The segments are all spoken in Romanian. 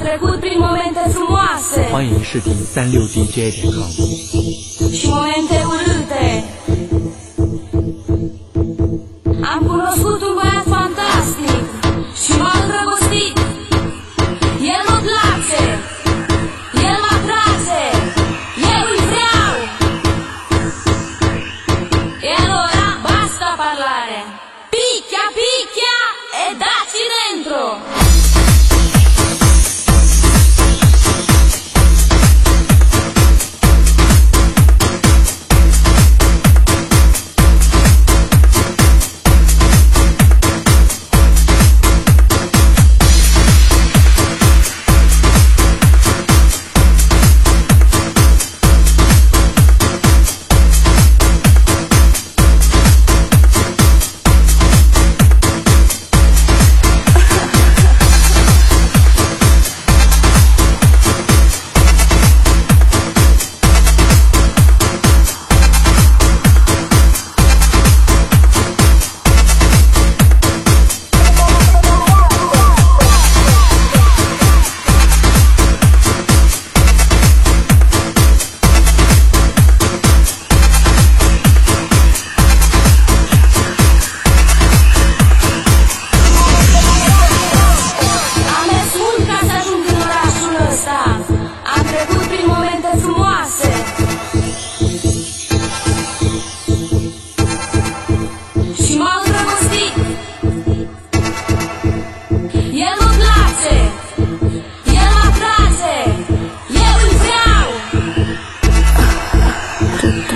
trecut prin momente frumoase, 欢迎试听36DJ.com și momente urâte. Am cunoscut un băiat fantastic și m-a îndrăgostit. El mă place, el mă atrage, eu îl vreau. E allora basta parlare, picchia picchia e dacci dentro.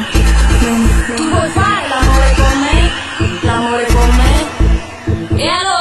Tu vuoi fare l'amore con me? L'amore con me? E allora